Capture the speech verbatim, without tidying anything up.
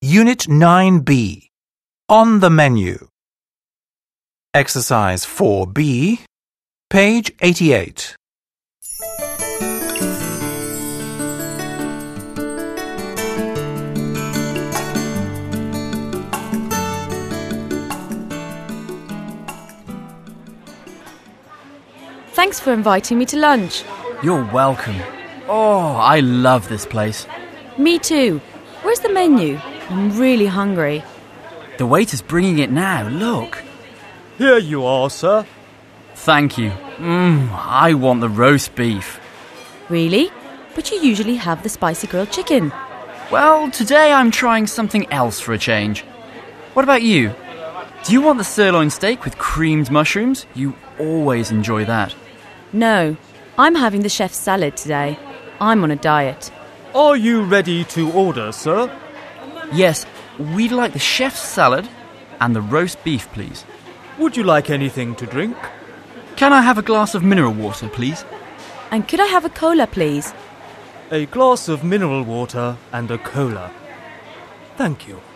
Unit nine B. On the menu. Exercise four B, page eighty-eight. Thanks for inviting me to lunch. You're welcome. Oh, I love this place. Me too. Where's the menu? I'm really hungry. The waiter's bringing it now, look. Here you are, sir. Thank you. Mmm, I want the roast beef. Really? But you usually have the spicy grilled chicken. Well, today I'm trying something else for a change. What about you? Do you want the sirloin steak with creamed mushrooms? You always enjoy that. No, I'm having the chef's salad today. I'm on a diet. Are you ready to order, sir? Yes, we'd like the chef's salad and the roast beef, please. Would you like anything to drink? Can I have a glass of mineral water, please? And could I have a cola, please? A glass of mineral water and a cola. Thank you.